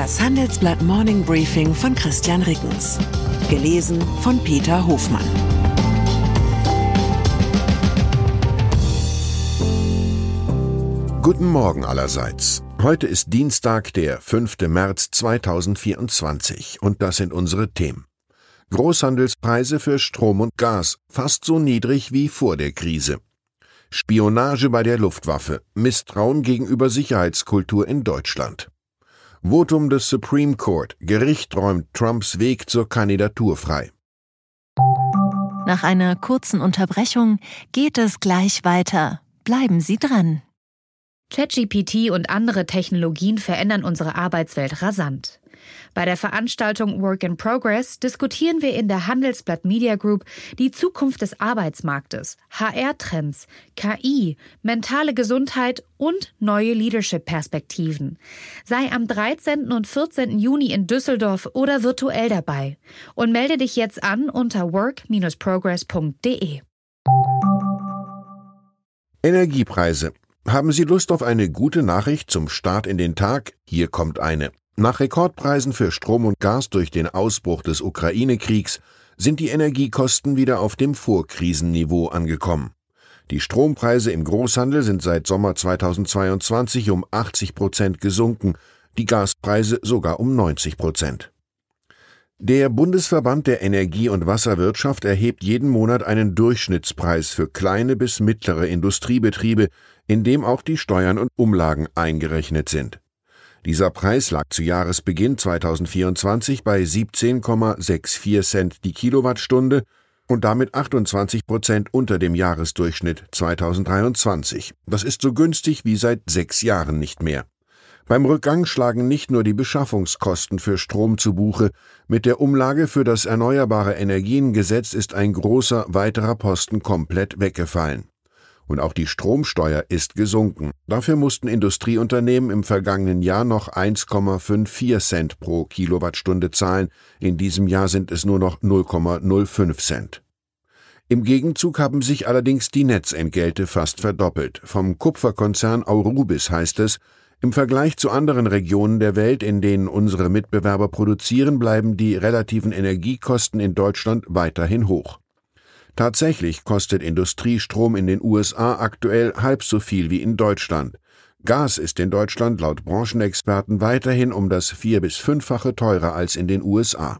Das Handelsblatt Morning Briefing von Christian Rickens. Gelesen von Peter Hofmann. Guten Morgen allerseits. Heute ist Dienstag, der 5. März 2024 und das sind unsere Themen. Großhandelspreise für Strom und Gas, fast so niedrig wie vor der Krise. Spionage bei der Luftwaffe, Misstrauen gegenüber Sicherheitskultur in Deutschland. Votum des Supreme Court, Gericht räumt Trumps Weg zur Kandidatur frei. Nach einer kurzen Unterbrechung geht es gleich weiter. Bleiben Sie dran. ChatGPT und andere Technologien verändern unsere Arbeitswelt rasant. Bei der Veranstaltung Work in Progress diskutieren wir in der Handelsblatt Media Group die Zukunft des Arbeitsmarktes, HR-Trends, KI, mentale Gesundheit und neue Leadership-Perspektiven. Sei am 13. und 14. Juni in Düsseldorf oder virtuell dabei und melde dich jetzt an unter work-progress.de. Energiepreise. Haben Sie Lust auf eine gute Nachricht zum Start in den Tag? Hier kommt eine. Nach Rekordpreisen für Strom und Gas durch den Ausbruch des Ukraine-Kriegs sind die Energiekosten wieder auf dem Vorkrisenniveau angekommen. Die Strompreise im Großhandel sind seit Sommer 2022 um 80% gesunken, die Gaspreise sogar um 90%. Der Bundesverband der Energie- und Wasserwirtschaft erhebt jeden Monat einen Durchschnittspreis für kleine bis mittlere Industriebetriebe, in dem auch die Steuern und Umlagen eingerechnet sind. Dieser Preis lag zu Jahresbeginn 2024 bei 17,64 Cent die Kilowattstunde und damit 28% unter dem Jahresdurchschnitt 2023. Das ist so günstig wie seit 6 Jahren nicht mehr. Beim Rückgang schlagen nicht nur die Beschaffungskosten für Strom zu Buche. Mit der Umlage für das Erneuerbare Energiengesetz ist ein großer weiterer Posten komplett weggefallen. Und auch die Stromsteuer ist gesunken. Dafür mussten Industrieunternehmen im vergangenen Jahr noch 1,54 Cent pro Kilowattstunde zahlen. In diesem Jahr sind es nur noch 0,05 Cent. Im Gegenzug haben sich allerdings die Netzentgelte fast verdoppelt. Vom Kupferkonzern Aurubis heißt es, im Vergleich zu anderen Regionen der Welt, in denen unsere Mitbewerber produzieren, bleiben die relativen Energiekosten in Deutschland weiterhin hoch. Tatsächlich kostet Industriestrom in den USA aktuell halb so viel wie in Deutschland. Gas ist in Deutschland laut Branchenexperten weiterhin um das 4- bis 5-fache teurer als in den USA.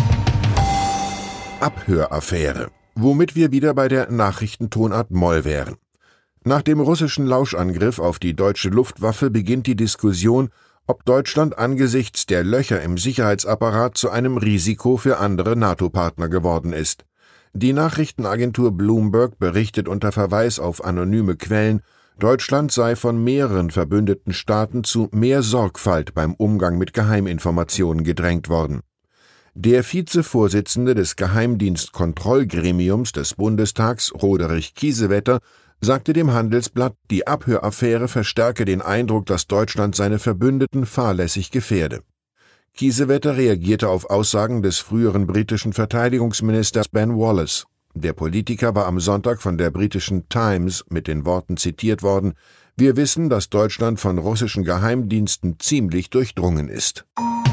Abhöraffäre. Womit wir wieder bei der Nachrichtentonart Moll wären. Nach dem russischen Lauschangriff auf die deutsche Luftwaffe beginnt die Diskussion, ob Deutschland angesichts der Löcher im Sicherheitsapparat zu einem Risiko für andere NATO-Partner geworden ist. Die Nachrichtenagentur Bloomberg berichtet unter Verweis auf anonyme Quellen, Deutschland sei von mehreren verbündeten Staaten zu mehr Sorgfalt beim Umgang mit Geheiminformationen gedrängt worden. Der Vizevorsitzende des Geheimdienstkontrollgremiums des Bundestags, Roderich Kiesewetter, sagte dem Handelsblatt, die Abhöraffäre verstärke den Eindruck, dass Deutschland seine Verbündeten fahrlässig gefährde. Kiesewetter reagierte auf Aussagen des früheren britischen Verteidigungsministers Ben Wallace. Der Politiker war am Sonntag von der britischen Times mit den Worten zitiert worden: Wir wissen, dass Deutschland von russischen Geheimdiensten ziemlich durchdrungen ist.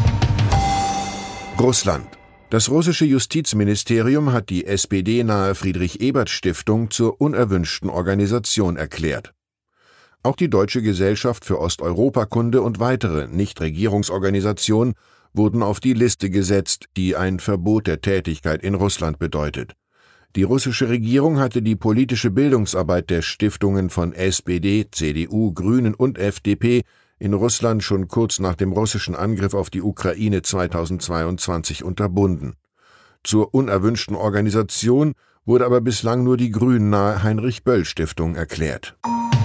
Russland. Das russische Justizministerium hat die SPD-nahe Friedrich-Ebert-Stiftung zur unerwünschten Organisation erklärt. Auch die Deutsche Gesellschaft für Osteuropakunde und weitere Nichtregierungsorganisationen wurden auf die Liste gesetzt, die ein Verbot der Tätigkeit in Russland bedeutet. Die russische Regierung hatte die politische Bildungsarbeit der Stiftungen von SPD, CDU, Grünen und FDP in Russland schon kurz nach dem russischen Angriff auf die Ukraine 2022 unterbunden. Zur unerwünschten Organisation wurde aber bislang nur die grünnahe Heinrich-Böll-Stiftung erklärt.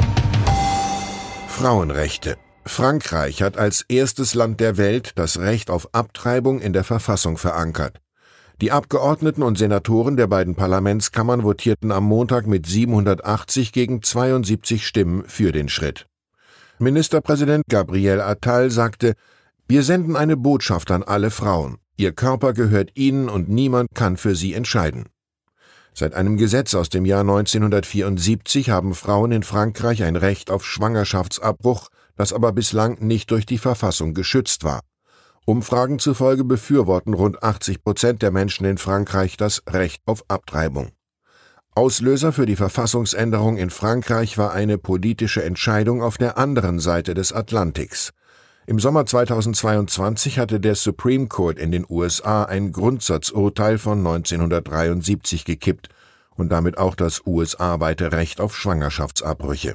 Frauenrechte. Frankreich hat als erstes Land der Welt das Recht auf Abtreibung in der Verfassung verankert. Die Abgeordneten und Senatoren der beiden Parlamentskammern votierten am Montag mit 780 gegen 72 Stimmen für den Schritt. Ministerpräsident Gabriel Attal sagte: Wir senden eine Botschaft an alle Frauen. Ihr Körper gehört ihnen und niemand kann für sie entscheiden. Seit einem Gesetz aus dem Jahr 1974 haben Frauen in Frankreich ein Recht auf Schwangerschaftsabbruch, das aber bislang nicht durch die Verfassung geschützt war. Umfragen zufolge befürworten rund 80% der Menschen in Frankreich das Recht auf Abtreibung. Auslöser für die Verfassungsänderung in Frankreich war eine politische Entscheidung auf der anderen Seite des Atlantiks. Im Sommer 2022 hatte der Supreme Court in den USA ein Grundsatzurteil von 1973 gekippt und damit auch das USA-weite Recht auf Schwangerschaftsabbrüche.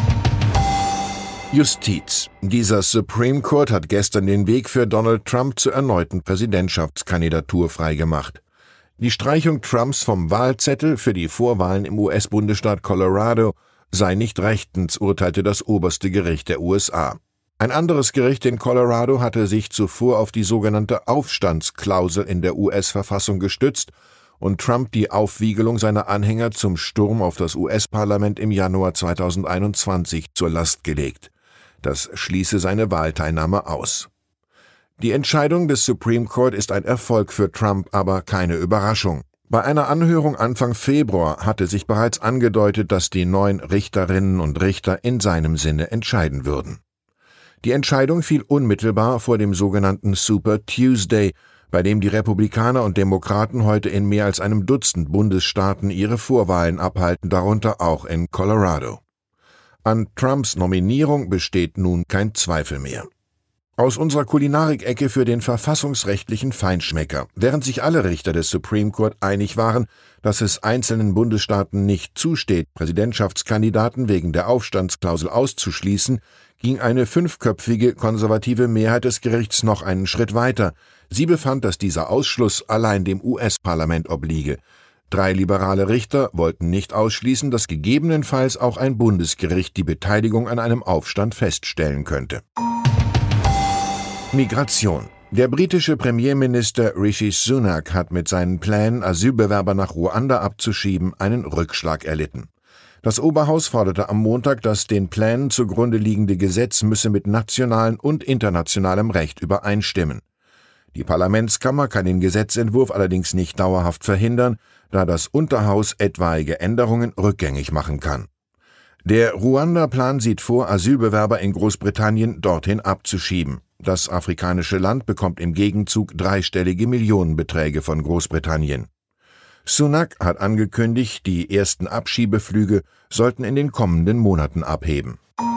Justiz. Dieser Supreme Court hat gestern den Weg für Donald Trump zur erneuten Präsidentschaftskandidatur freigemacht. Die Streichung Trumps vom Wahlzettel für die Vorwahlen im US-Bundesstaat Colorado sei nicht rechtens, urteilte das oberste Gericht der USA. Ein anderes Gericht in Colorado hatte sich zuvor auf die sogenannte Aufstandsklausel in der US-Verfassung gestützt und Trump die Aufwiegelung seiner Anhänger zum Sturm auf das US-Parlament im Januar 2021 zur Last gelegt. Das schließe seine Wahlteilnahme aus. Die Entscheidung des Supreme Court ist ein Erfolg für Trump, aber keine Überraschung. Bei einer Anhörung Anfang Februar hatte sich bereits angedeutet, dass die 9 Richterinnen und Richter in seinem Sinne entscheiden würden. Die Entscheidung fiel unmittelbar vor dem sogenannten Super Tuesday, bei dem die Republikaner und Demokraten heute in mehr als einem Dutzend Bundesstaaten ihre Vorwahlen abhalten, darunter auch in Colorado. An Trumps Nominierung besteht nun kein Zweifel mehr. Aus unserer Kulinarik-Ecke für den verfassungsrechtlichen Feinschmecker. Während sich alle Richter des Supreme Court einig waren, dass es einzelnen Bundesstaaten nicht zusteht, Präsidentschaftskandidaten wegen der Aufstandsklausel auszuschließen, ging eine 5-köpfige konservative Mehrheit des Gerichts noch einen Schritt weiter. Sie befand, dass dieser Ausschluss allein dem US-Parlament obliege. 3 liberale Richter wollten nicht ausschließen, dass gegebenenfalls auch ein Bundesgericht die Beteiligung an einem Aufstand feststellen könnte. Migration. Der britische Premierminister Rishi Sunak hat mit seinen Plänen, Asylbewerber nach Ruanda abzuschieben, einen Rückschlag erlitten. Das Oberhaus forderte am Montag, das den Plänen zugrunde liegende Gesetz müsse mit nationalem und internationalem Recht übereinstimmen. Die Parlamentskammer kann den Gesetzentwurf allerdings nicht dauerhaft verhindern, da das Unterhaus etwaige Änderungen rückgängig machen kann. Der Ruanda-Plan sieht vor, Asylbewerber in Großbritannien dorthin abzuschieben. Das afrikanische Land bekommt im Gegenzug 3-stellige Millionenbeträge von Großbritannien. Sunak hat angekündigt, die ersten Abschiebeflüge sollten in den kommenden Monaten abheben.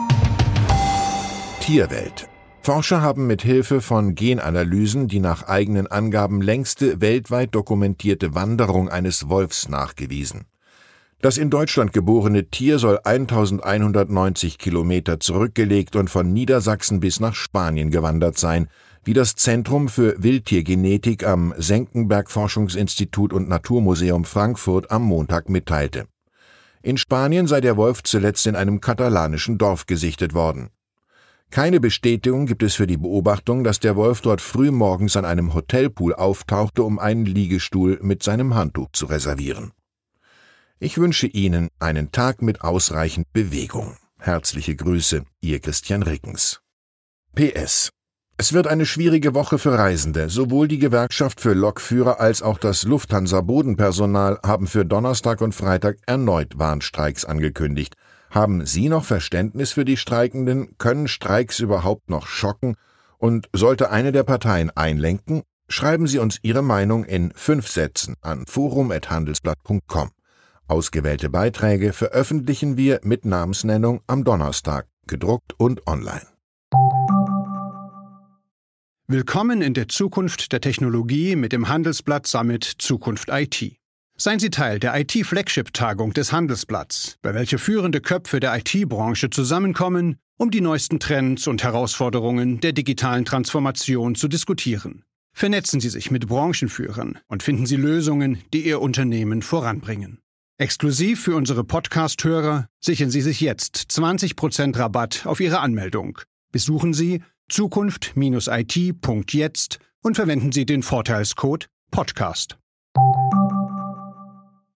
Tierwelt. Forscher haben mit Hilfe von Genanalysen die nach eigenen Angaben längste weltweit dokumentierte Wanderung eines Wolfs nachgewiesen. Das in Deutschland geborene Tier soll 1190 Kilometer zurückgelegt und von Niedersachsen bis nach Spanien gewandert sein, wie das Zentrum für Wildtiergenetik am Senckenberg-Forschungsinstitut und Naturmuseum Frankfurt am Montag mitteilte. In Spanien sei der Wolf zuletzt in einem katalanischen Dorf gesichtet worden. Keine Bestätigung gibt es für die Beobachtung, dass der Wolf dort frühmorgens an einem Hotelpool auftauchte, um einen Liegestuhl mit seinem Handtuch zu reservieren. Ich wünsche Ihnen einen Tag mit ausreichend Bewegung. Herzliche Grüße, Ihr Christian Rickens. PS. Es wird eine schwierige Woche für Reisende. Sowohl die Gewerkschaft für Lokführer als auch das Lufthansa-Bodenpersonal haben für Donnerstag und Freitag erneut Warnstreiks angekündigt. Haben Sie noch Verständnis für die Streikenden? Können Streiks überhaupt noch schocken? Und sollte eine der Parteien einlenken? Schreiben Sie uns Ihre Meinung in 5 Sätzen an forum@handelsblatt.com. Ausgewählte Beiträge veröffentlichen wir mit Namensnennung am Donnerstag, gedruckt und online. Willkommen in der Zukunft der Technologie mit dem Handelsblatt Summit Zukunft IT. Seien Sie Teil der IT-Flagship-Tagung des Handelsblatts, bei welcher führende Köpfe der IT-Branche zusammenkommen, um die neuesten Trends und Herausforderungen der digitalen Transformation zu diskutieren. Vernetzen Sie sich mit Branchenführern und finden Sie Lösungen, die Ihr Unternehmen voranbringen. Exklusiv für unsere Podcast-Hörer sichern Sie sich jetzt 20% Rabatt auf Ihre Anmeldung. Besuchen Sie zukunft-it.jetzt und verwenden Sie den Vorteilscode PODCAST.